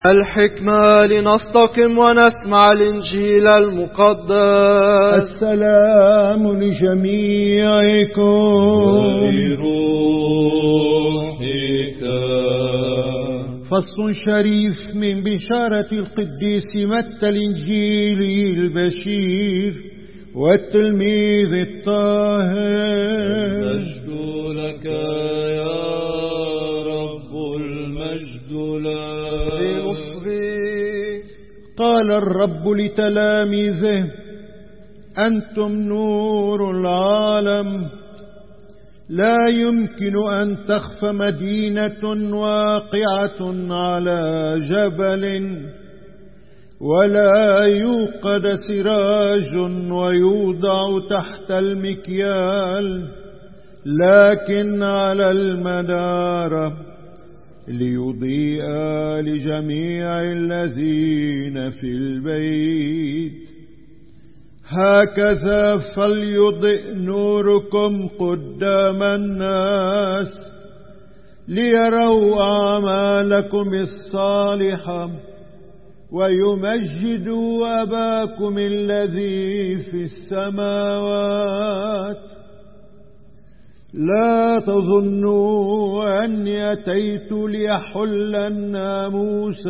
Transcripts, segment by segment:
الحكمة لنستقم ونسمع الإنجيل المقدس. السلام لجميعكم ولروحك. فصل شريف من بشارة القديس متى الإنجيلي البشير والتلميذ الطاهر. المجد لك يا رب، المجد لك. قال الرب لتلاميذه: أنتم نور العالم. لا يمكن أن تخفى مدينة واقعة على جبل، ولا يوقد سراج ويوضع تحت المكيال، لكن على المنارة، ليضيء لجميع الذين في البيت. هكذا فليضئ نوركم قدام الناس، ليروا أعمالكم الصالحة ويمجدوا أباكم الذي في السماوات. لا تظنوا أني أتيت لأحل الناموس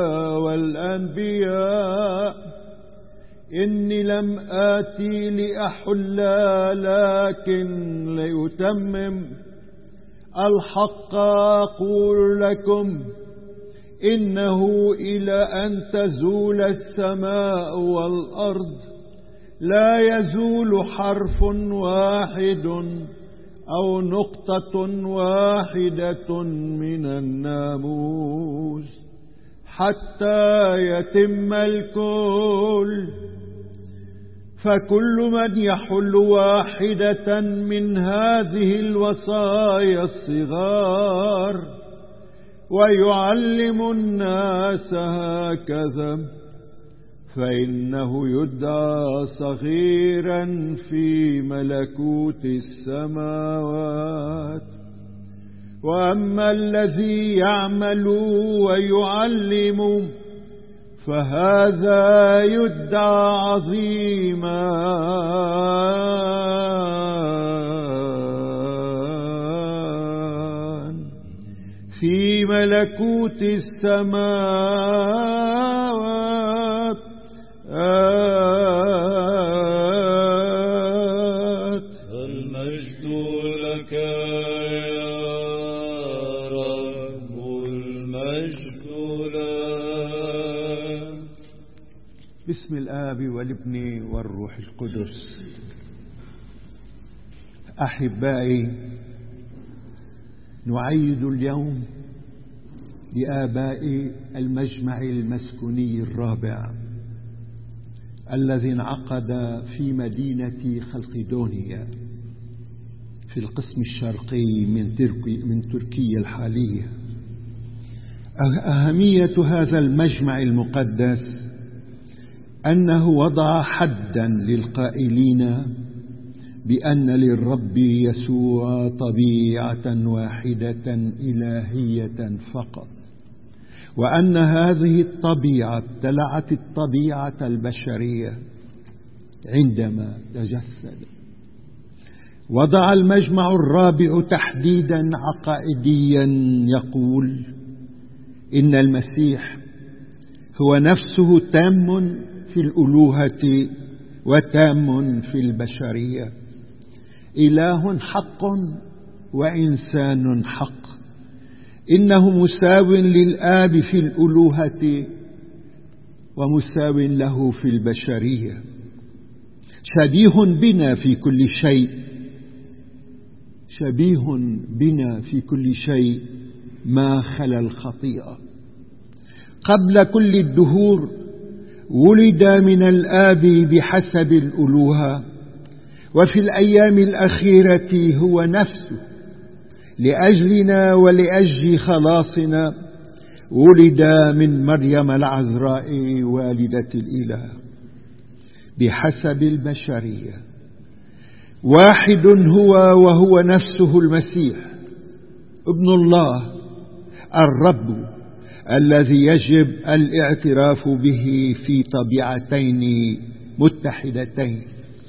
والأنبياء، إني لم آتي لأحل لكن لأتمم. الحق أقول لكم، إنه إلى أن تزول السماء والأرض لا يزول حرف واحد أو نقطة واحدة من الناموس حتى يتم الكل. فكل من يحل واحدة من هذه الوصايا الصغار ويعلم الناس هكذا، فإنه يدعى صغيرا في ملكوت السماوات. وأما الذي يعمل ويعلم فهذا يدعى عظيما في ملكوت السماوات. المجد لك يا رب، المجد لك. بسم الآب والابن والروح القدس. أحبائي، نعيد اليوم لآباء المجمع المسكوني الرابع الذي انعقد في مدينة خلقدونيا في القسم الشرقي من تركيا الحالية. أهمية هذا المجمع المقدس أنه وضع حدا للقائلين بأن للرب يسوع طبيعة واحدة إلهية فقط، وأن هذه الطبيعة ابتلعت الطبيعة البشرية عندما تجسد. وضع المجمع الرابع تحديدا عقائديا يقول إن المسيح هو نفسه تام في الألوهة وتام في البشرية، إله حق وإنسان حق. إنه مساو للآب في الألوهة ومساو له في البشرية، شبيه بنا في كل شيء، شبيه بنا في كل شيء ما خلا الخطيئة. قبل كل الدهور ولد من الآب بحسب الألوهة، وفي الأيام الأخيرة هو نفسه لأجلنا ولأجل خلاصنا ولد من مريم العذراء والدة الإله بحسب البشرية. واحد هو وهو نفسه المسيح ابن الله الرب الذي يجب الاعتراف به في طبيعتين متحدتين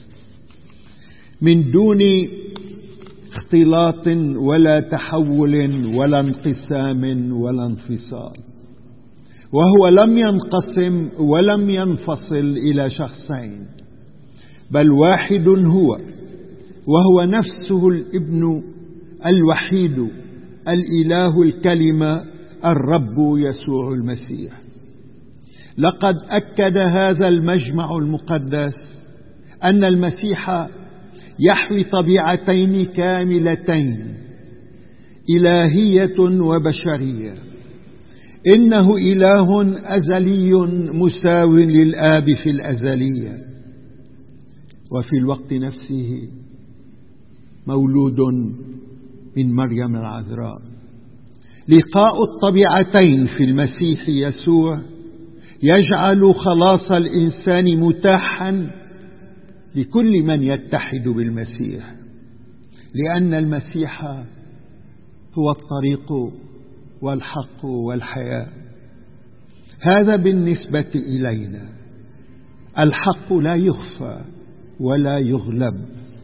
من دون اختلاط ولا تحول ولا انقسام ولا انفصال، وهو لم ينقسم ولم ينفصل إلى شخصين، بل واحد هو، وهو نفسه الابن الوحيد الإله الكلمة الرب يسوع المسيح. لقد أكد هذا المجمع المقدس أن المسيح يحوي طبيعتين كاملتين، إلهية وبشرية. إنه إله أزلي مساو للآب في الأزلية، وفي الوقت نفسه مولود من مريم العذراء. لقاء الطبيعتين في المسيح يسوع يجعل خلاص الإنسان متاحا لكل من يتحد بالمسيح، لأن المسيح هو الطريق والحق والحياة. هذا بالنسبة إلينا. الحق لا يخفى ولا يغلب.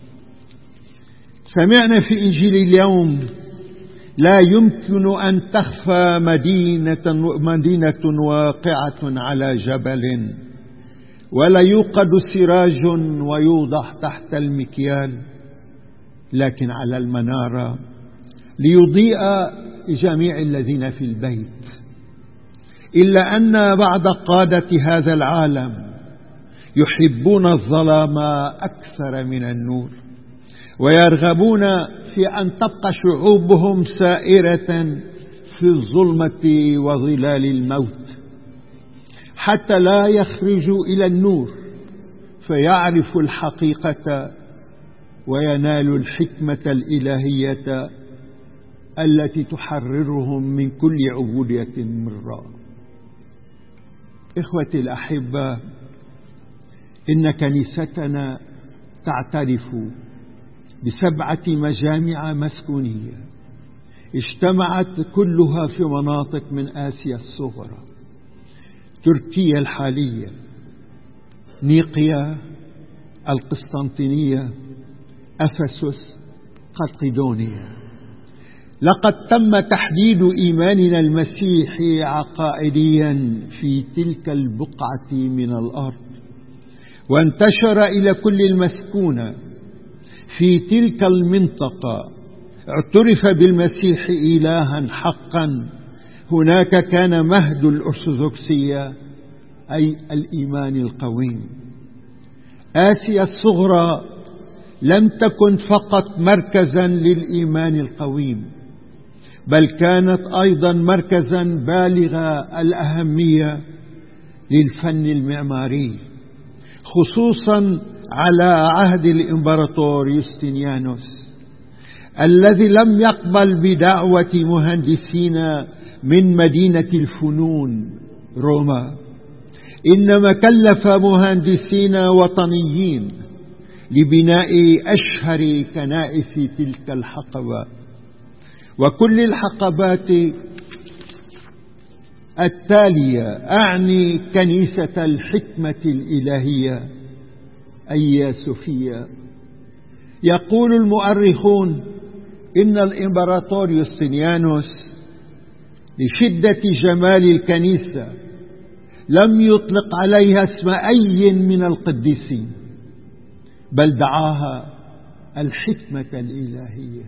سمعنا في إنجيل اليوم: لا يمكن أن تخفى مدينة واقعة على جبل، ولا يوقد سراج ويوضع تحت المكيال، لكن على المنارة ليضيء جميع الذين في البيت. إلا أن بعض قادة هذا العالم يحبون الظلام أكثر من النور، ويرغبون في أن تبقى شعوبهم سائرة في الظلمة وظلال الموت، حتى لا يخرجوا إلى النور فيعرفوا الحقيقة وينالوا الحكمة الإلهية التي تحررهم من كل عبودية مرة. إخوتي الأحبة، إن كنيستنا تعترف ب7 مجامع مسكونية اجتمعت كلها في مناطق من آسيا الصغرى: تركيا الحالية، نيقيا، القسطنطينية، أفسس، قلقدونيا. لقد تم تحديد إيماننا المسيحي عقائديا في تلك البقعة من الأرض، وانتشر إلى كل المسكونة في تلك المنطقة. اعترف بالمسيح إلها حقا. هناك كان مهد الأرثوذكسية، أي الإيمان القويم. آسيا الصغرى لم تكن فقط مركزا للإيمان القويم، بل كانت أيضا مركزا بالغ الأهمية للفن المعماري، خصوصا على عهد الإمبراطور يوستينيانوس، الذي لم يقبل بدعوة مهندسين من مدينة الفنون روما، إنما كلف مهندسين وطنيين لبناء أشهر كنائس تلك الحقبة وكل الحقبات التالية. أعني كنيسة الحكمة الإلهية أيا صوفيا. يقول المؤرخون إن الإمبراطور يوستينيانوس لشدة جمال الكنيسة لم يطلق عليها اسم أي من القديسين، بل دعاها الحكمة الإلهية.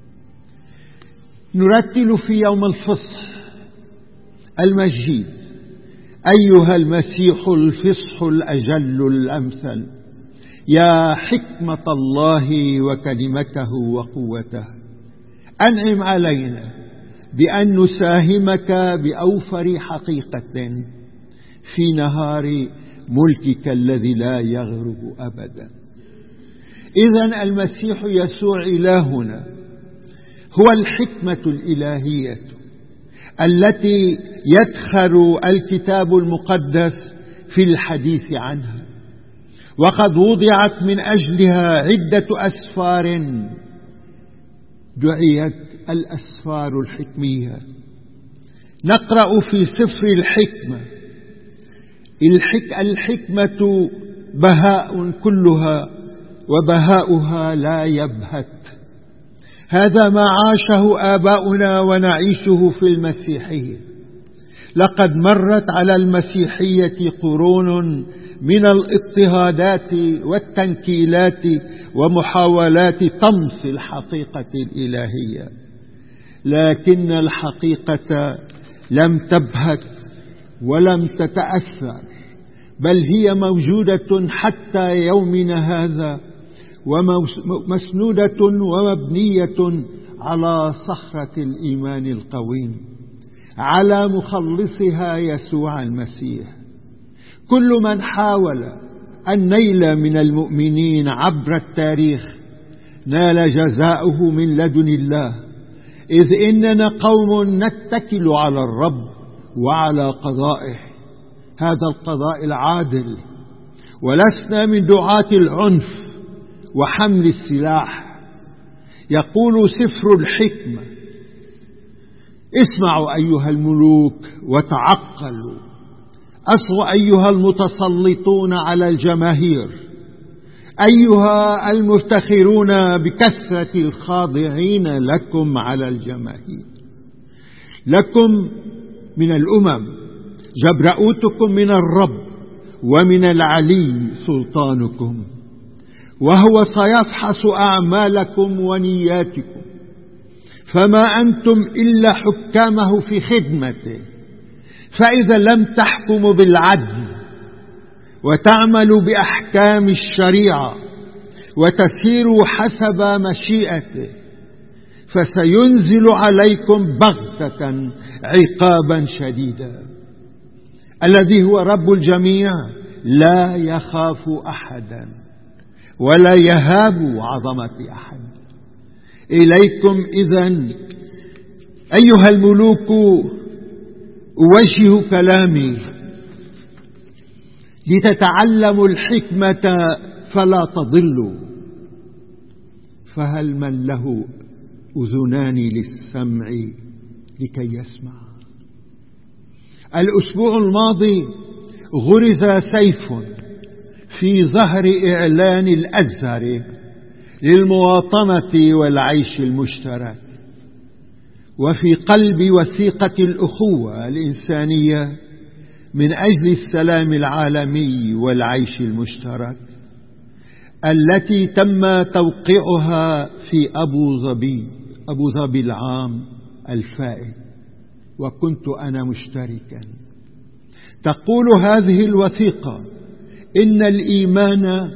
نرتل في يوم الفصح المجيد: أيها المسيح الفصح الأجل الأمثل، يا حكمة الله وكلمته وقوته، أنعم علينا بأن نساهمك بأوفر حقيقة في نهار ملكك الذي لا يغرب أبدا. إذن المسيح يسوع إلهنا هو الحكمة الإلهية التي يدخل الكتاب المقدس في الحديث عنها، وقد وضعت من أجلها عدة أسفار دعيت الأسفار الحكمية. نقرأ في سفر الحكمة: الحكمة بهاء كلها وبهاؤها لا يبهت. هذا ما عاشه آباؤنا ونعيشه في المسيحية. لقد مرت على المسيحية قرون من الاضطهادات والتنكيلات ومحاولات طمس الحقيقة الإلهية، لكن الحقيقة لم تبهت ولم تتأثر، بل هي موجودة حتى يومنا هذا، ومسنودة ومبنية على صخرة الإيمان القويم، على مخلصها يسوع المسيح. كل من حاول النيل من المؤمنين عبر التاريخ نال جزاؤه من لدن الله، إذ إننا قوم نتكل على الرب وعلى قضائه، هذا القضاء العادل، ولسنا من دعاة العنف وحمل السلاح. يقول سفر الحكمة: اسمعوا أيها الملوك وتعقلوا، أصغوا أيها المتسلطون على الجماهير، أيها المفتخرون بكثرة الخاضعين لكم على الجماهير. لكم من الأمم جبرؤوتكم، من الرب ومن العلي سلطانكم، وهو سيفحص أعمالكم ونياتكم، فما أنتم إلا حكامه في خدمته. فإذا لم تحكموا بالعدل وتعملوا بأحكام الشريعة وتسيروا حسب مشيئته، فسينزل عليكم بغتة عقابا شديدا. الذي هو رب الجميع لا يخاف أحدا ولا يهاب عظمة أحد. إليكم إذن أيها الملوك أوجه كلامي لتتعلموا الحكمة فلا تضلوا. فهل من له أذنان للسمع لكي يسمع؟ الأسبوع الماضي غرز سيف في ظهر إعلان الأزهر للمواطنة والعيش المشترك، وفي قلب وثيقة الأخوة الإنسانية من أجل السلام العالمي والعيش المشترك، التي تم توقيعها في أبو ظبي العام الفائت، وكنت أنا مشتركا. تقول هذه الوثيقة إن الإيمان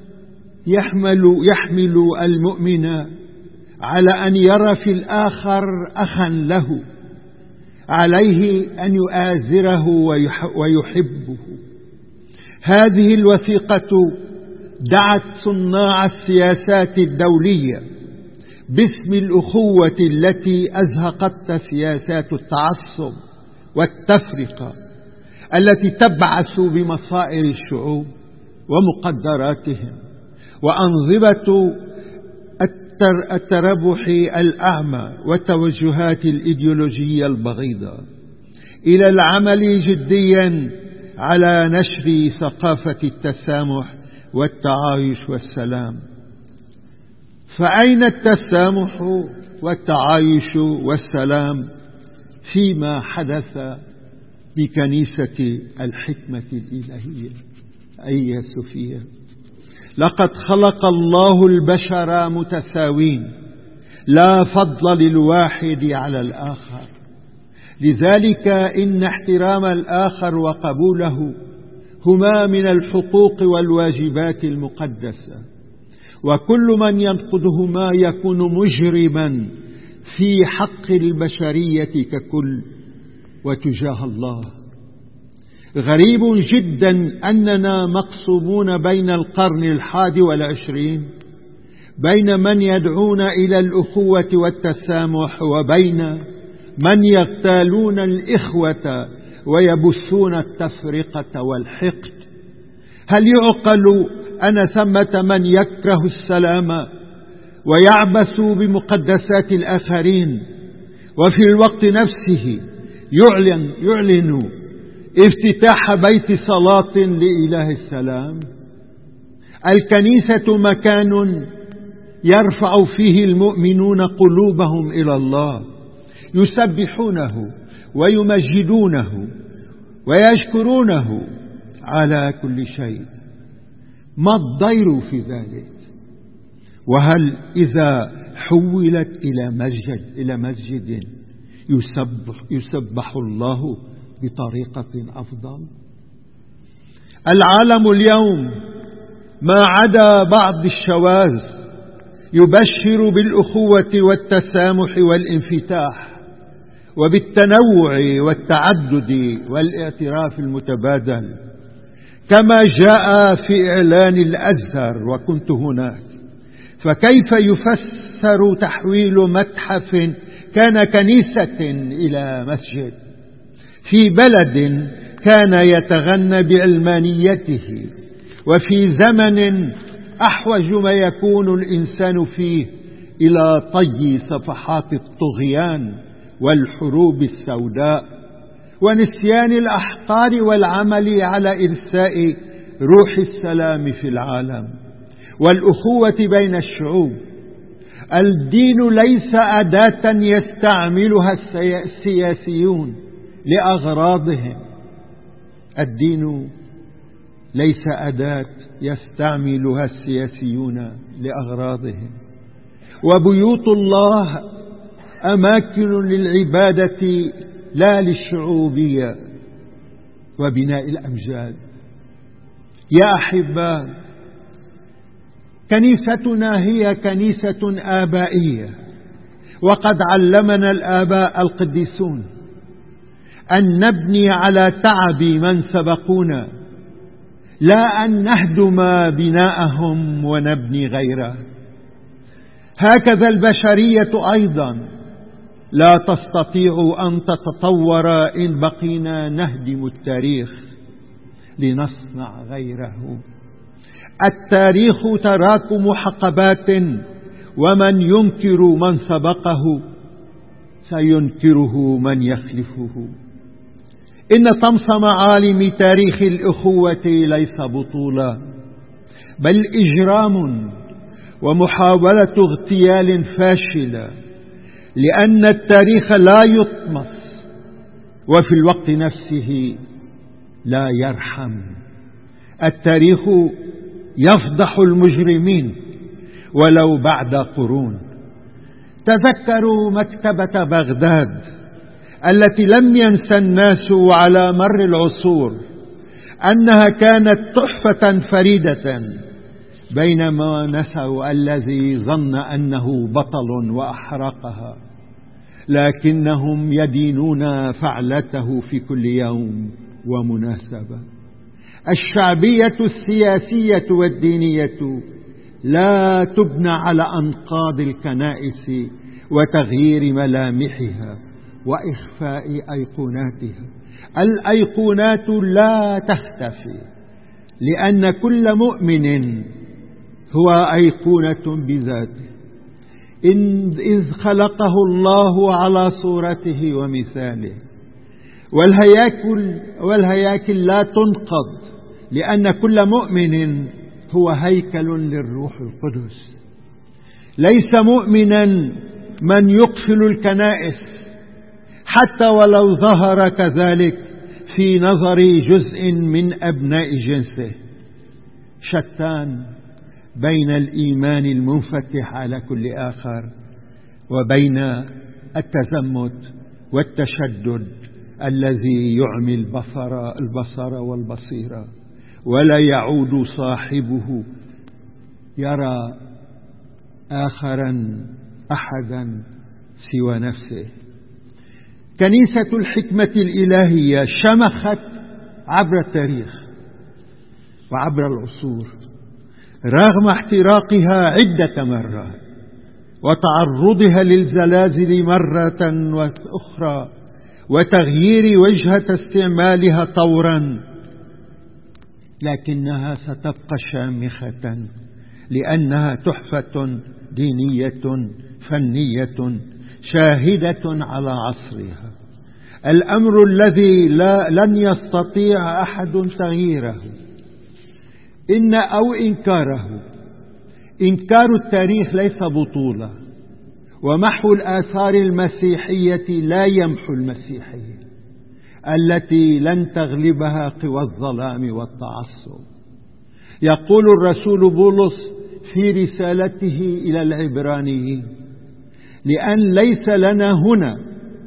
يحمل المؤمن على أن يرى في الآخر أخا له، عليه أن يؤازره ويحبه. هذه الوثيقة دعت صناع السياسات الدولية باسم الأخوة التي أزهقت سياسات التعصب والتفرقة التي تبعث بمصائر الشعوب ومقدراتهم وأنظمة التربح الأعمى والتوجهات الإيديولوجية البغيضة إلى العمل جديا على نشر ثقافة التسامح والتعايش والسلام. فأين التسامح والتعايش والسلام فيما حدث بكنيسة الحكمة الإلهية؟ أيها السفية، لقد خلق الله البشر متساوين، لا فضل للواحد على الآخر. لذلك إن احترام الآخر وقبوله هما من الحقوق والواجبات المقدسة، وكل من ينقضهما يكون مجرما في حق البشرية ككل وتجاه الله. غريب جدا أننا مقسومون بين القرن 21 بين من يدعون إلى الأخوة والتسامح وبين من يغتالون الإخوة ويبثون التفرقة والحقد. هل يعقل أن ثمة من يكره السلام ويعبث بمقدسات الآخرين وفي الوقت نفسه يعلن افتتاح بيت صلاة لإله السلام. الكنيسة مكان يرفع فيه المؤمنون قلوبهم إلى الله، يسبحونه ويمجدونه ويشكرونه على كل شيء. ما الضير في ذلك؟ وهل إذا حولت إلى مسجد يسبح الله بطريقة أفضل؟ العالم اليوم ما عدا بعض الشواذ يبشر بالأخوة والتسامح والانفتاح وبالتنوع والتعدد والاعتراف المتبادل، كما جاء في إعلان الأزهر وكنت هناك. فكيف يفسر تحويل متحف كان كنيسة إلى مسجد في بلد كان يتغنى بعلمانيته، وفي زمن أحوج ما يكون الإنسان فيه إلى طي صفحات الطغيان والحروب السوداء ونسيان الأحقار والعمل على إرساء روح السلام في العالم والأخوة بين الشعوب. الدين ليس أداة يستعملها السياسيون لأغراضهم. الدين ليس أداة يستعملها السياسيون لأغراضهم. وبيوت الله أماكن للعبادة لا للشعوبية وبناء الأمجاد. يا أحبة، كنيستنا هي كنيسة آبائية، وقد علمنا الآباء القديسون أن نبني على تعب من سبقونا، لا أن نهدم بناءهم ونبني غيره. هكذا البشرية أيضا لا تستطيع أن تتطور إن بقينا نهدم التاريخ لنصنع غيره. التاريخ تراكم حقبات، ومن ينكر من سبقه سينكره من يخلفه. إن طمس معالم تاريخ الأخوة ليس بطولة، بل إجرام ومحاولة اغتيال فاشلة، لأن التاريخ لا يطمس وفي الوقت نفسه لا يرحم. التاريخ يفضح المجرمين ولو بعد قرون. تذكروا مكتبة بغداد التي لم ينسى الناس على مر العصور أنها كانت تحفة فريدة، بينما نسوا الذي ظن أنه بطل وأحرقها، لكنهم يدينون فعلته في كل يوم ومناسبة. الشعبية السياسية والدينية لا تبنى على أنقاض الكنائس وتغيير ملامحها وإخفاء أيقوناتها. الأيقونات لا تختفي، لأن كل مؤمن هو أيقونة بذاته، إذ خلقه الله على صورته ومثاله. والهياكل لا تنقض، لأن كل مؤمن هو هيكل للروح القدس. ليس مؤمنا من يقفل الكنائس حتى ولو ظهر كذلك في نظر جزء من أبناء جنسه. شتان بين الإيمان المنفتح على كل آخر وبين التزمت والتشدد الذي يعمي البصر والبصيرة، ولا يعود صاحبه يرى آخرا أحدا سوى نفسه. كنيسة الحكمة الإلهية شمخت عبر التاريخ وعبر العصور رغم احتراقها عدة مرات وتعرضها للزلازل مرة أخرى وتغيير وجهة استعمالها طورا، لكنها ستبقى شامخة لأنها تحفة دينية فنية شاهدة على عصرها. الأمر الذي لن يستطيع أحد تغييره أو إنكاره. إنكار التاريخ ليس بطولة، ومحو الآثار المسيحية لا يمحو المسيحية التي لن تغلبها قوى الظلام والتعصب. يقول الرسول بولس في رسالته إلى العبرانيين: لأن ليس لنا هنا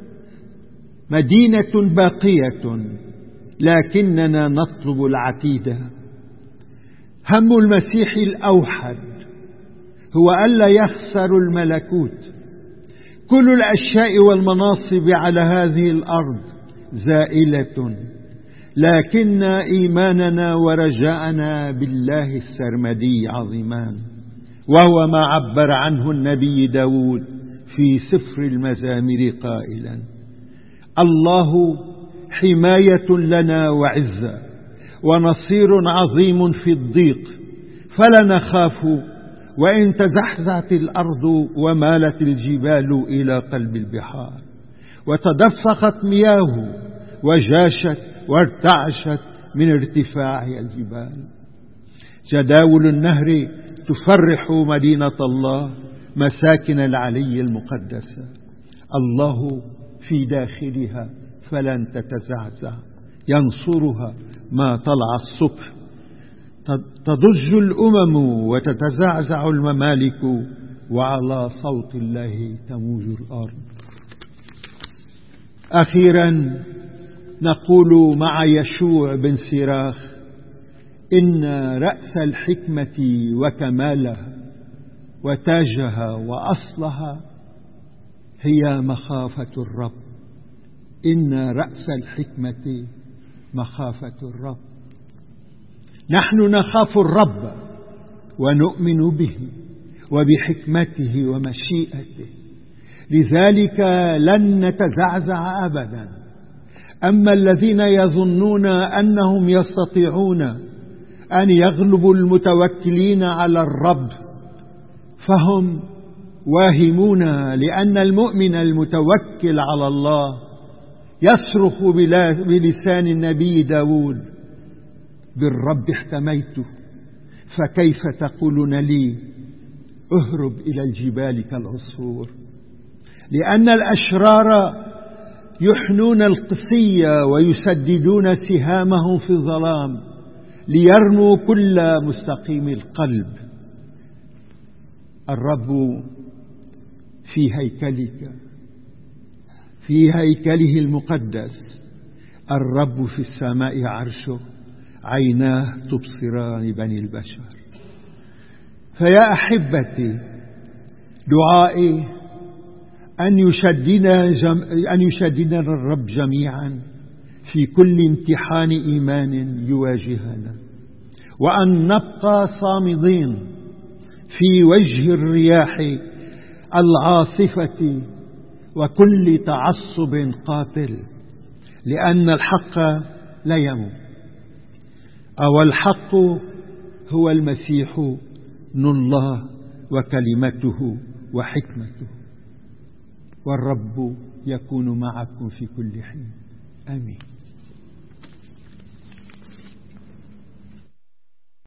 مدينة باقية لكننا نطلب العتيدة. هم المسيح الأوحد هو ألا يخسر الملكوت. كل الأشياء والمناصب على هذه الأرض زائلة، لكن إيماننا ورجاءنا بالله السرمدي عظيمان، وهو ما عبر عنه النبي داود في سفر المزامير قائلا: الله حماية لنا وعزة ونصير عظيم في الضيق، فلا نخاف وإن تزحزحت الأرض ومالت الجبال إلى قلب البحار وتدفقت مياه وجاشت وارتعشت من ارتفاع الجبال. جداول النهر تفرح مدينة الله، مساكن العلي المقدسة. الله في داخلها فلن تتزعزع، ينصرها ما طلع الصبح. تضج الأمم وتتزعزع الممالك، وعلى صوت الله تموج الأرض. أخيرا نقول مع يشوع بن سراخ: إن رأس الحكمة وكمالها وتاجها وأصلها هي مخافة الرب. إن رأس الحكمة مخافة الرب. نحن نخاف الرب ونؤمن به وبحكمته ومشيئته، لذلك لن نتزعزع أبدا. أما الذين يظنون أنهم يستطيعون أن يغلبوا المتوكلين على الرب فهم واهمون، لأن المؤمن المتوكل على الله يصرخ بلسان النبي داود: بالرب احتميت، فكيف تقولون لي اهرب إلى الجبال كالعصفور. لأن الأشرار يحنون القصي ويسددون سهامهم في الظلام ليرموا كل مستقيم القلب. الرب في هيكلك، في هيكله المقدس. الرب في السماء عرشه، عيناه تبصران بني البشر. فيا أحبتي، دعائي أن يشددنا الرب جميعا في كل امتحان إيمان يواجهنا، وأن نبقى صامدين في وجه الرياح العاصفة وكل تعصب قاتل، لأن الحق لا يموت، أو الحق هو المسيح ابن الله وكلمته وحكمته. والرب يكون معكم في كل حين. آمين.